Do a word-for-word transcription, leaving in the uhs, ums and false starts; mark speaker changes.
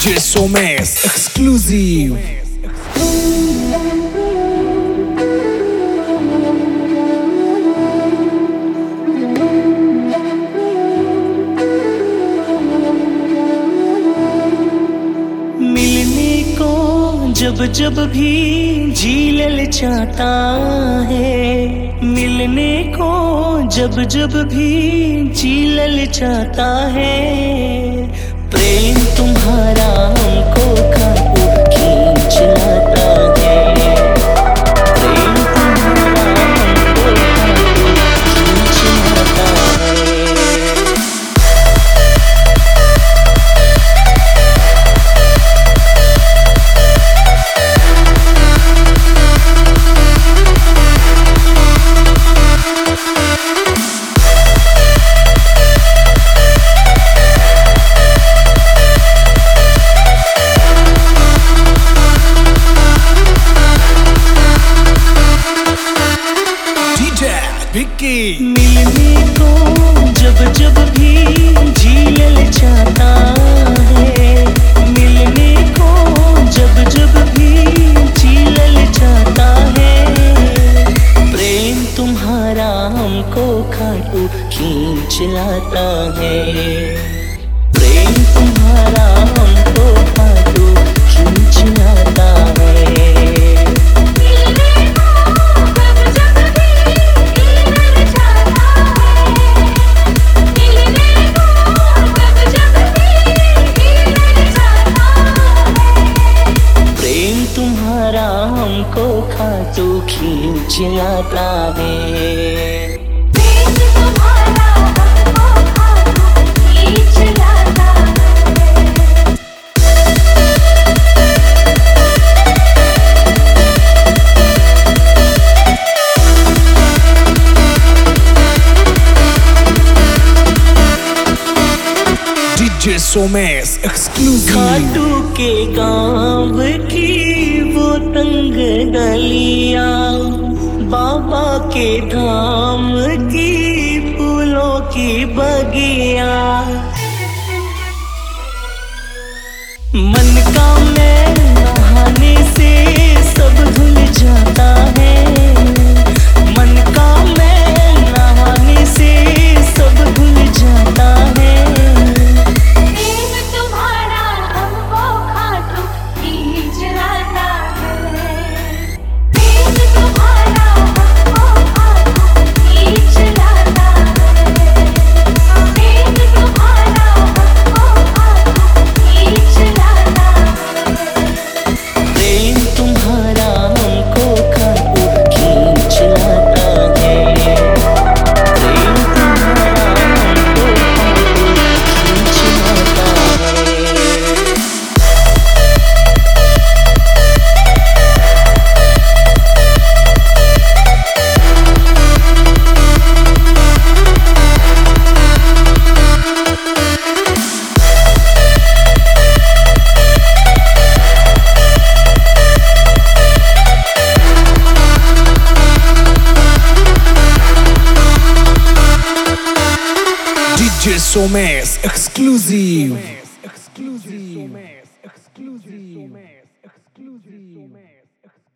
Speaker 1: DJ Somesh exclusive.
Speaker 2: मिलने को जब जब भी जी ललचाता है, मिलने को जब जब भी जी ललचाता है। प्रेम तुम्हारा हमको खाटू खींच लाता है, प्रेम तुम्हारा हमको खाटू खींच लाता है। मिलने को जब जब भी जी ललचाता है, मिलने को जब जब भी जी ललचाता है। प्रेम तुम्हारा हमको खाटू खींच लाता है, प्रेम तुम्हारा हमको खाटू खींच लाता है। हमको खाटू खींच लाता है,
Speaker 3: प्रेम तुम्हारा हमको खाटू खींच लाता है।
Speaker 1: DJ Somesh exclusive.
Speaker 2: खाटू के गाँव की वो तंग गलियां, बाबा के धाम की फूलों की बगिया। मन का मैं नहाने से सब धुल जाता है, मन का मैं नहाने से सब भूल जाता है।
Speaker 3: प्रेम तुम्हारा हमको खाटू खींच लाता है, प्रेम तुम्हारा हमको खाटू खींच लाता है, प्रेम तुम्हारा हमको खाटू खींच लाता है।
Speaker 2: प्रेम तुम्हारा हमको खाटू खींच लाता है, प्रेम तुम्हारा हमको खाटू खींच लाता है।
Speaker 1: DJ Somesh exclusive.